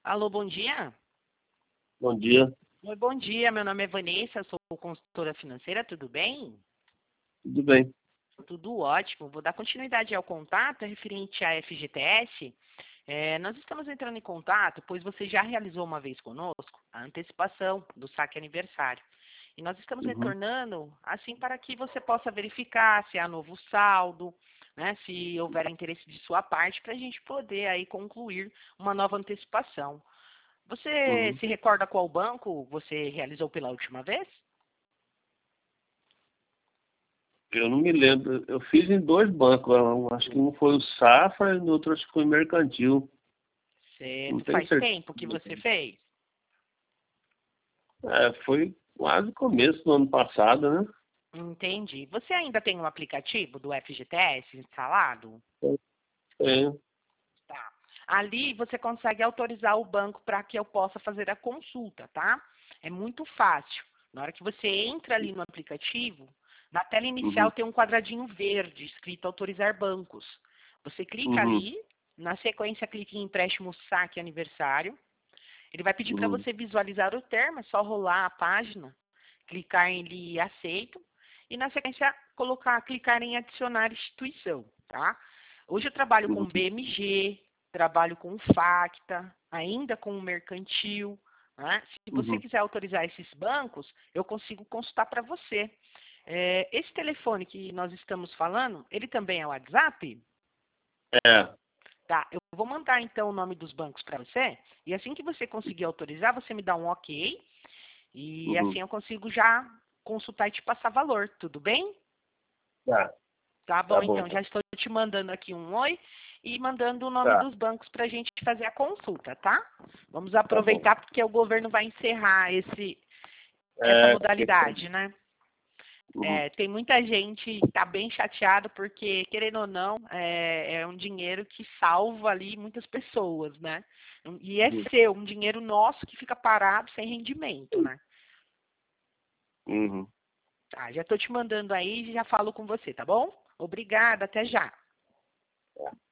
Alô, bom dia. Bom dia, Oi, bom dia. Meu nome é Vanessa, sou consultora financeira, tudo bem? tudo bem? Tudo ótimo. Vou dar continuidade ao contato referente à FGTS. Nós estamos entrando em contato, pois você já realizou uma vez conosco a antecipação do saque aniversário. E nós estamos Uhum. retornando, assim, para que você possa verificar se há novo saldo, né, se houver interesse de sua parte, para a gente poder aí concluir uma nova antecipação. Você Uhum. se recorda qual banco você realizou pela última vez? Eu não me lembro. Eu fiz em dois bancos. Acho que um foi o Safra e o outro acho que foi o Mercantil. Não tenho Faz certeza. tempo que você fez? Foi quase começo do ano passado, né? Entendi. Você ainda tem um aplicativo do FGTS instalado? É. Tá. Ali você consegue autorizar o banco para que eu possa fazer a consulta, tá? É muito fácil. Na hora que você entra ali no aplicativo, na tela inicial Uhum. tem um quadradinho verde escrito autorizar bancos. Você clica Uhum. ali, na sequência clique em empréstimo saque aniversário. Ele vai pedir para Uhum. você visualizar o termo, é só rolar a página, clicar em aceito e na sequência clicar em adicionar instituição, tá? Hoje eu trabalho com Uhum. BMG, trabalho com Facta, ainda com o Mercantil, né? Se você Uhum. quiser autorizar esses bancos, eu consigo consultar para você. Esse telefone que nós estamos falando, ele também é o WhatsApp? É. Tá, eu vou mandar então o nome dos bancos para você, e assim que você conseguir autorizar, você me dá um ok, e Uhum. assim eu consigo já consultar e te passar valor, tudo bem? Tá, Tá tá bom, bom, então, então. já estou te mandando aqui um oi e mandando o nome Tá, dos bancos para a gente fazer a consulta, tá? Vamos tá bom. aproveitar porque o governo vai encerrar essa É, questão. modalidade, né? Uhum. Tem muita gente que está bem chateado porque, querendo ou não, é um dinheiro que salva ali muitas pessoas, né? E é Uhum. seu, um dinheiro nosso que fica parado sem rendimento, né? Uhum. Tá, já estou te mandando aí e já falo com você, tá bom? Obrigada, até já.